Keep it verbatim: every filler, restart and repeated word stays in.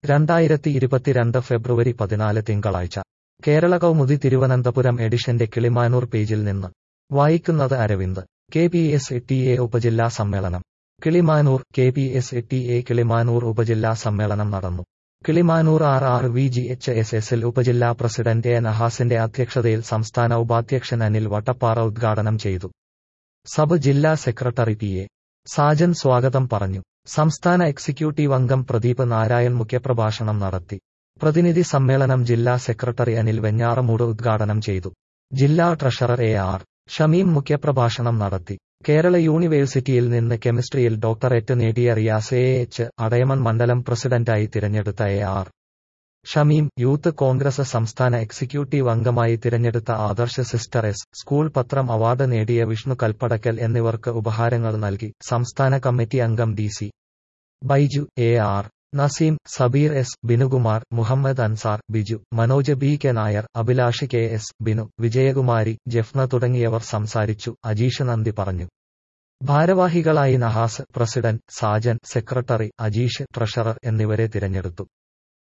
രണ്ടായിരത്തി ഇരുപത്തിരണ്ട് ഫെബ്രുവരി പതിനാല് തിങ്കളാഴ്ച കേരള കൗമുദി തിരുവനന്തപുരം എഡിഷന്റെ കിളിമാനൂർ പേജിൽ നിന്ന് വായിക്കുന്നത് Aravind. K P S T A ഉപജില്ലാ സമ്മേളനം Kilimanoor. K P S T A Kilimanoor ഉപജില്ലാ സമ്മേളനം നടന്നു. Kilimanoor R R V G H S എസിൽ ഉപജില്ലാ പ്രസിഡന്റ് എ നഹാസിന്റെ അധ്യക്ഷതയിൽ സംസ്ഥാന ഉപാധ്യക്ഷൻ അനിൽ വട്ടപ്പാറ ഉദ്ഘാടനം ചെയ്തു. സബ് ജില്ലാ സെക്രട്ടറി പി എ സാജൻ സ്വാഗതം പറഞ്ഞു. സംസ്ഥാന എക്സിക്യൂട്ടീവ് അംഗം പ്രദീപ് നാരായൺ മുഖ്യപ്രഭാഷണം നടത്തി. പ്രതിനിധി സമ്മേളനം ജില്ലാ സെക്രട്ടറി അനിൽ വെഞ്ഞാറമൂട് ഉദ്ഘാടനം ചെയ്തു. ജില്ലാ ട്രഷറർ എ ആർ ഷമീം മുഖ്യപ്രഭാഷണം നടത്തി. കേരള യൂണിവേഴ്സിറ്റിയിൽ നിന്ന് കെമിസ്ട്രിയിൽ ഡോക്ടറേറ്റ് നേടിയ റിയാസ് എ എച്ച് അടയമൺ മണ്ഡലം പ്രസിഡന്റായി തിരഞ്ഞെടുത്ത A R Shameem, youth Congress സംസ്ഥാന എക്സിക്യൂട്ടീവ് അംഗമായി തിരഞ്ഞെടുത്ത ആദർശ് സിസ്റ്റർ എസ്, സ്കൂൾ പത്രം അവാർഡ് നേടിയ വിഷ്ണു കൽപ്പടക്കൽ എന്നിവർക്ക് ഉപഹാരങ്ങൾ നൽകി. സംസ്ഥാന കമ്മിറ്റി അംഗം D C Baiju, A R Naseem, Sabeer S, Binukumar, Muhammad Ansar, Biju, Manoj B K Nair, Abhilash K S, Binu, Vijayakumari, Jafna തുടങ്ങിയവർ സംസാരിച്ചു. അജീഷ് നന്ദി പറഞ്ഞു. ഭാരവാഹികളായി Nahas president, Sajan secretary, Ajeesh treasurer എന്നിവരെ തിരഞ്ഞെടുത്തു.